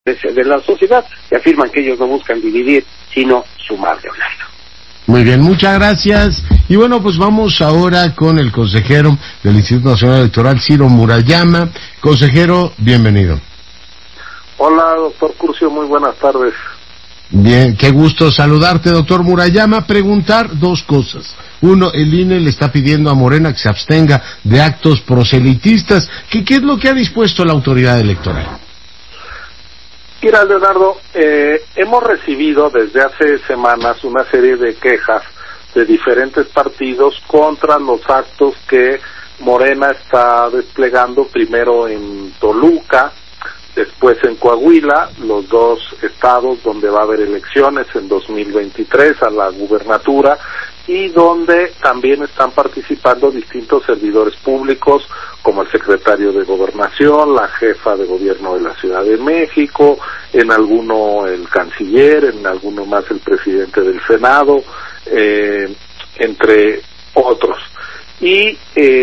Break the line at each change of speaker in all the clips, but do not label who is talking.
de la sociedad, que afirman que ellos no buscan dividir, sino sumar de un lado.
Muy bien, muchas gracias. Y bueno, pues vamos ahora con el consejero del Instituto Nacional Electoral, Ciro Murayama. Consejero, bienvenido.
Hola, doctor Curcio, muy buenas tardes.
Bien, qué gusto saludarte, doctor Murayama. Preguntar dos cosas. Uno, el INE le está pidiendo a Morena que se abstenga de actos proselitistas. ¿Qué es lo que ha dispuesto la autoridad electoral?
Mira, Leonardo, hemos recibido desde hace semanas una serie de quejas de diferentes partidos contra los actos que Morena está desplegando, primero en Toluca, después en Coahuila, los dos estados donde va a haber elecciones en 2023 a la gubernatura, y donde también están participando distintos servidores públicos, como el secretario de Gobernación, la jefa de gobierno de la Ciudad de México, en alguno el canciller, en alguno más el presidente del Senado, entre otros. Y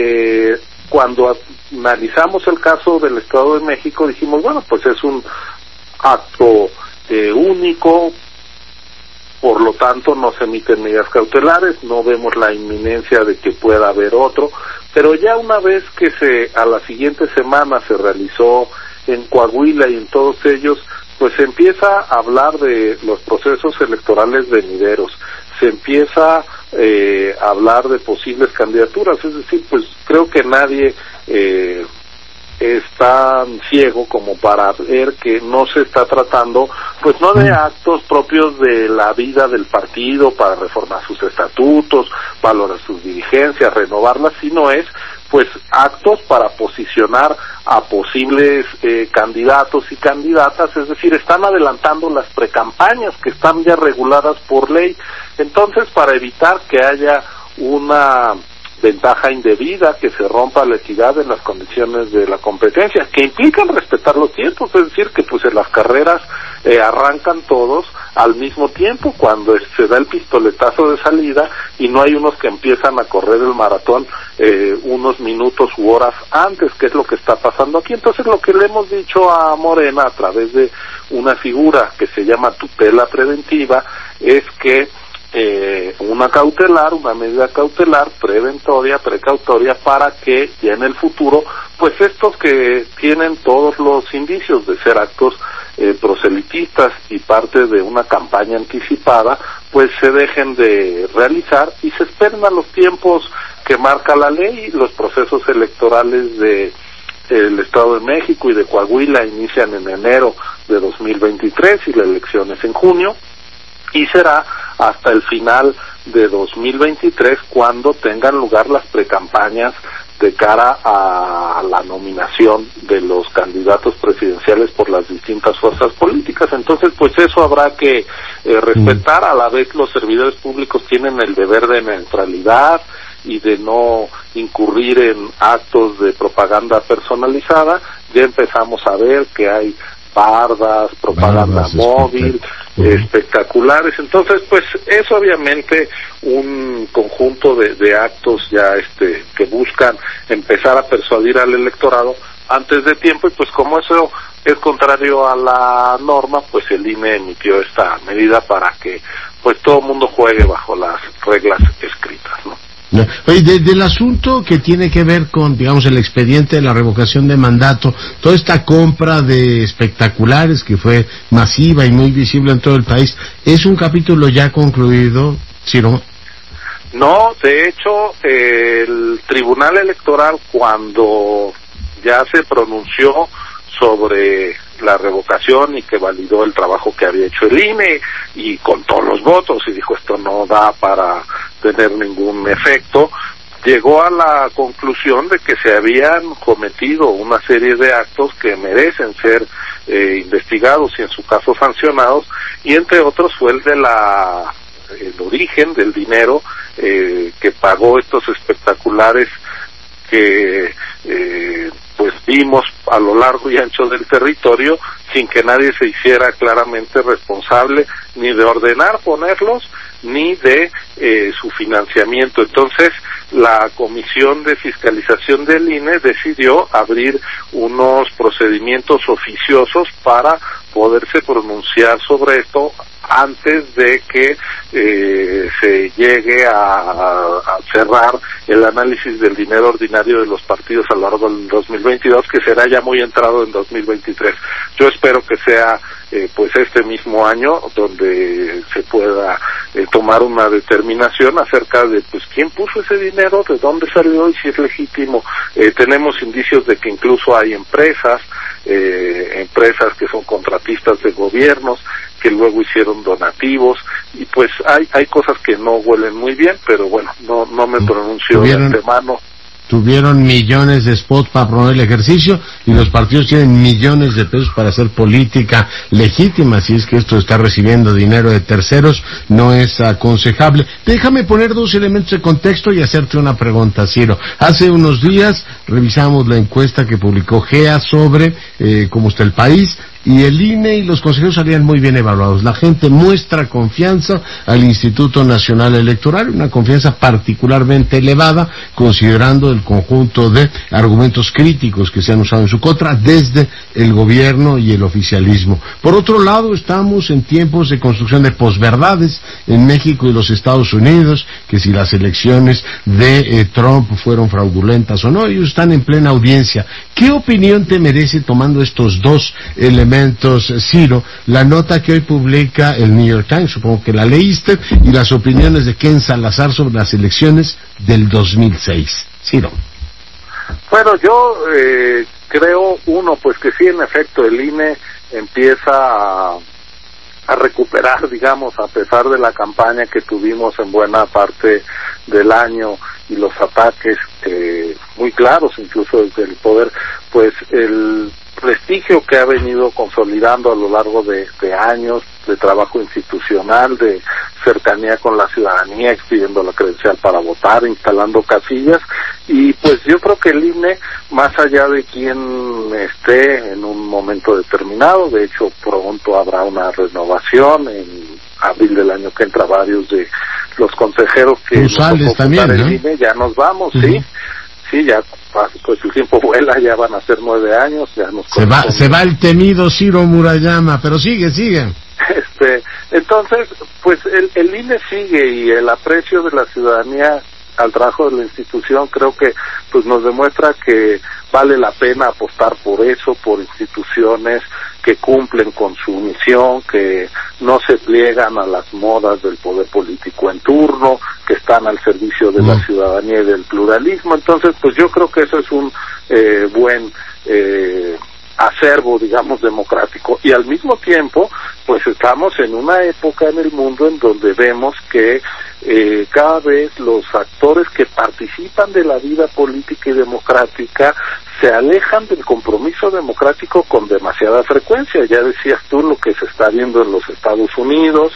cuando analizamos el caso del Estado de México, dijimos, bueno, pues es un acto único, por lo tanto no se emiten medidas cautelares, no vemos la inminencia de que pueda haber otro, pero ya una vez que a la siguiente semana se realizó en Coahuila y en todos ellos, pues se empieza a hablar de los procesos electorales venideros, se empieza a hablar de posibles candidaturas, es decir, pues creo que nadie es tan ciego como para ver que no se está tratando, pues no de actos propios de la vida del partido para reformar sus estatutos, valorar sus dirigencias, renovarlas, sino es pues actos para posicionar a posibles candidatos y candidatas, es decir, están adelantando las precampañas que están ya reguladas por ley. Entonces, para evitar que haya una ventaja indebida, que se rompa la equidad en las condiciones de la competencia, que implican respetar los tiempos, es decir, que pues en las carreras arrancan todos al mismo tiempo cuando se da el pistoletazo de salida y no hay unos que empiezan a correr el maratón unos minutos u horas antes, que es lo que está pasando aquí. Entonces lo que le hemos dicho a Morena a través de una figura que se llama tutela preventiva es que una medida cautelar, preventoria, precautoria, para que ya en el futuro, pues estos que tienen todos los indicios de ser actos proselitistas y parte de una campaña anticipada, pues se dejen de realizar y se esperen a los tiempos que marca la ley. Los procesos electorales de el Estado de México y de Coahuila inician en enero de 2023 y la elección es en junio, y será hasta el final de 2023 cuando tengan lugar las precampañas de cara a la nominación de los candidatos presidenciales por las distintas fuerzas políticas. Entonces, pues eso habrá que respetar. A la vez los servidores públicos tienen el deber de neutralidad y de no incurrir en actos de propaganda personalizada. Ya empezamos a ver que hay bardas, propaganda móvil, espectaculares. Entonces, pues es obviamente un conjunto de actos ya que buscan empezar a persuadir al electorado antes de tiempo, y pues como eso es contrario a la norma, pues el INE emitió esta medida para que pues todo el mundo juegue bajo las reglas escritas, ¿no?
Oye, del asunto que tiene que ver con, digamos, el expediente de la revocación de mandato, toda esta compra de espectaculares que fue masiva y muy visible en todo el país, ¿es un capítulo ya concluido, Ciro?
No, de hecho, el Tribunal Electoral, cuando ya se pronunció sobre la revocación y que validó el trabajo que había hecho el INE y con todos los votos y dijo esto no da para tener ningún efecto, llegó a la conclusión de que se habían cometido una serie de actos que merecen ser investigados y en su caso sancionados, y entre otros fue el de el origen del dinero que pagó estos espectaculares que pues vimos a lo largo y ancho del territorio sin que nadie se hiciera claramente responsable ni de ordenar ponerlos ni de su financiamiento. Entonces la Comisión de Fiscalización del INE decidió abrir unos procedimientos oficiosos para poderse pronunciar sobre esto antes de que se llegue a cerrar el análisis del dinero ordinario de los partidos a lo largo del 2022, que será ya muy entrado en 2023. Yo espero que sea pues este mismo año donde se pueda tomar una determinación acerca de pues quién puso ese dinero, de dónde salió y si es legítimo. Tenemos indicios de que incluso hay empresas que son contratistas de gobiernos que luego hicieron donativos, y pues hay cosas que no huelen muy bien, pero bueno, no me pronuncio de antemano.
Tuvieron millones de spots para promover el ejercicio y los partidos tienen millones de pesos para hacer política legítima. Si es que esto está recibiendo dinero de terceros, no es aconsejable. Déjame poner dos elementos de contexto y hacerte una pregunta, Ciro. Hace unos días revisamos la encuesta que publicó GEA sobre cómo está el país, y el INE y los consejeros salían muy bien evaluados. La gente muestra confianza al Instituto Nacional Electoral, una confianza particularmente elevada, considerando el conjunto de argumentos críticos que se han usado en su contra desde el gobierno y el oficialismo. Por otro lado, estamos en tiempos de construcción de posverdades en México y los Estados Unidos, que si las elecciones de Trump fueron fraudulentas o no, ellos están en plena audiencia. ¿Qué opinión te merece, tomando estos dos elementos, Ciro, la nota que hoy publica el New York Times, supongo que la leíste, y las opiniones de Ken Salazar sobre las elecciones del 2006? Ciro.
Bueno, yo creo, pues que sí, en efecto, el INE empieza a recuperar, digamos, a pesar de la campaña que tuvimos en buena parte del año y los ataques muy claros, incluso desde el poder, pues el prestigio que ha venido consolidando a lo largo de años de trabajo institucional, de cercanía con la ciudadanía, expidiendo la credencial para votar, instalando casillas, y pues yo creo que el INE, más allá de quien esté en un momento determinado, de hecho pronto habrá una renovación, en abril del año que entra varios de los consejeros que nos tocó fundar el INE, ya nos vamos, sí, ya pues el tiempo vuela, ya van a ser 9 años, ya nos
se va el temido Ciro Murayama, pero sigue.
Entonces, pues el INE sigue, y el aprecio de la ciudadanía al trabajo de la institución creo que pues nos demuestra que vale la pena apostar por eso, por instituciones que cumplen con su misión, que no se pliegan a las modas del poder político en turno, que están al servicio de la ciudadanía y del pluralismo. Entonces, pues yo creo que eso es un buen acervo, digamos, democrático, y al mismo tiempo pues estamos en una época en el mundo en donde vemos que cada vez los actores que participan de la vida política y democrática se alejan del compromiso democrático con demasiada frecuencia. Ya decías tú lo que se está viendo en los Estados Unidos,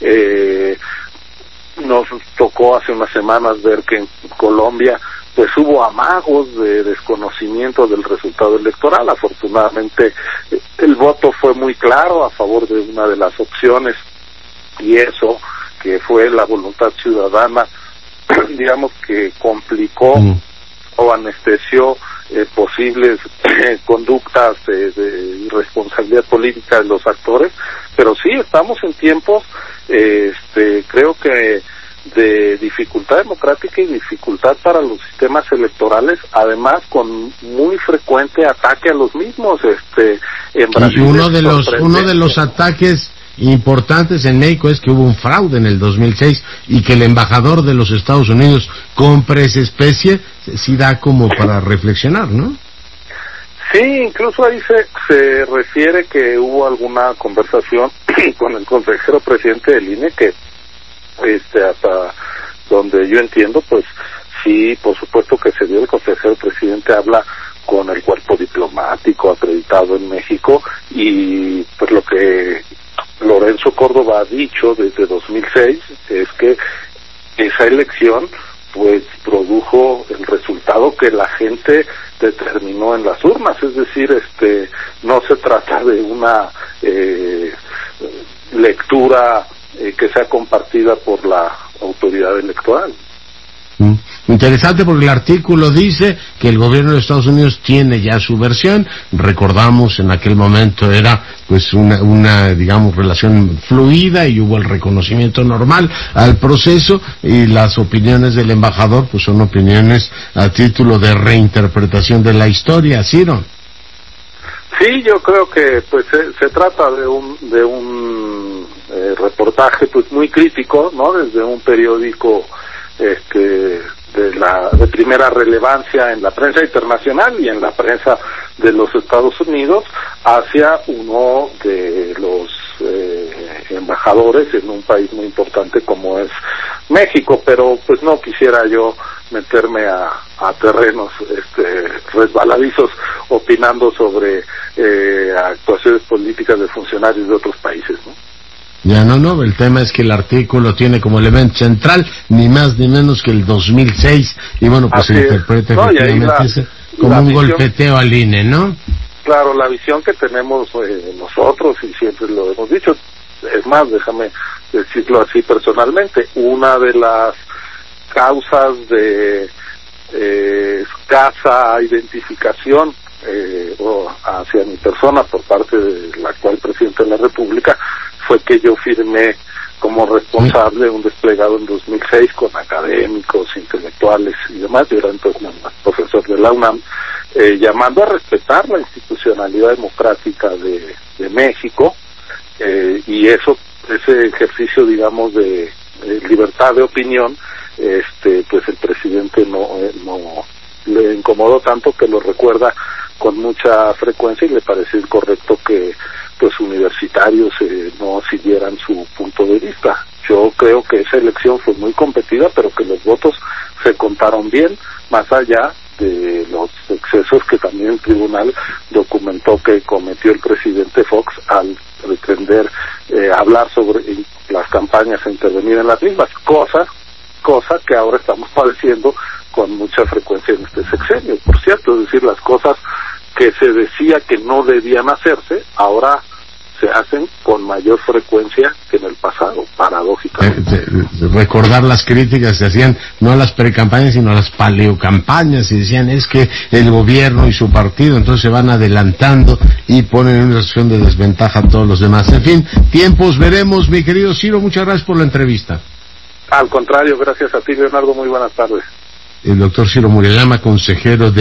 nos tocó hace unas semanas ver que en Colombia pues hubo amagos de desconocimiento del resultado electoral. Afortunadamente el voto fue muy claro a favor de una de las opciones, y eso que fue la voluntad ciudadana, digamos que complicó o anestesió posibles conductas de irresponsabilidad política de los actores. Pero sí, estamos en tiempos creo que de dificultad democrática y dificultad para los sistemas electorales, además con muy frecuente ataque a los mismos. En Brasil,
y uno de los ataques importantes en México es que hubo un fraude en el 2006 y que el embajador de los Estados Unidos compre esa especie. Sí da como para reflexionar, ¿no?
Sí, incluso ahí se refiere que hubo alguna conversación con el consejero presidente del INE que hasta donde yo entiendo, pues sí, por supuesto que se dio. El consejero presidente habla con el cuerpo diplomático acreditado en México, y pues lo que Lorenzo Córdoba ha dicho desde 2006 es que esa elección pues produjo el resultado que la gente determinó en las urnas, es decir, no se trata de una lectura que sea compartida por la autoridad electoral.
Interesante porque el artículo dice que el gobierno de Estados Unidos tiene ya su versión. Recordamos, en aquel momento era pues una digamos relación fluida y hubo el reconocimiento normal al proceso, y las opiniones del embajador pues son opiniones a título de reinterpretación de la historia. Ciro.
Sí, yo creo que pues se trata de un reportaje pues muy crítico, ¿no? Desde un periódico de primera relevancia en la prensa internacional y en la prensa de los Estados Unidos hacia uno de los embajadores en un país muy importante como es México, pero pues no quisiera yo meterme a terrenos resbaladizos opinando sobre actuaciones políticas de funcionarios de otros países, ¿no?
Ya no, el tema es que el artículo tiene como elemento central ni más ni menos que el 2006, y bueno, pues se interpreta efectivamente como un golpeteo al INE, ¿no?
Claro, la visión que tenemos nosotros, y siempre lo hemos dicho, es más, déjame decirlo así personalmente, una de las causas de escasa identificación hacia mi persona por parte del actual presidente de la República fue que yo firmé como responsable un desplegado en 2006 con académicos, intelectuales y demás. Yo era entonces profesor de la UNAM, llamando a respetar la institucionalidad democrática de México, y ese ejercicio, digamos, de libertad de opinión, pues el presidente no le incomodó tanto que lo recuerda con mucha frecuencia, y le pareció incorrecto que pues universitarios no siguieran su punto de vista. Yo creo que esa elección fue muy competida, pero que los votos se contaron bien, más allá de los excesos que también el tribunal documentó que cometió el presidente Fox al pretender hablar sobre las campañas e intervenir en las mismas, cosa que ahora estamos padeciendo con mucha frecuencia en este sexenio, por cierto. Es decir, las cosas que se decía que no debían hacerse, ahora se hacen con mayor frecuencia que en el pasado, paradójicamente.
Recordar las críticas se hacían no a las precampañas sino a las paleocampañas, y decían es que el gobierno y su partido entonces se van adelantando y ponen en una situación de desventaja a todos los demás. En fin, tiempos veremos, mi querido Ciro, muchas gracias por la entrevista.
Al contrario, gracias a ti, Leonardo, muy buenas tardes.
El doctor Ciro Murayama, consejero de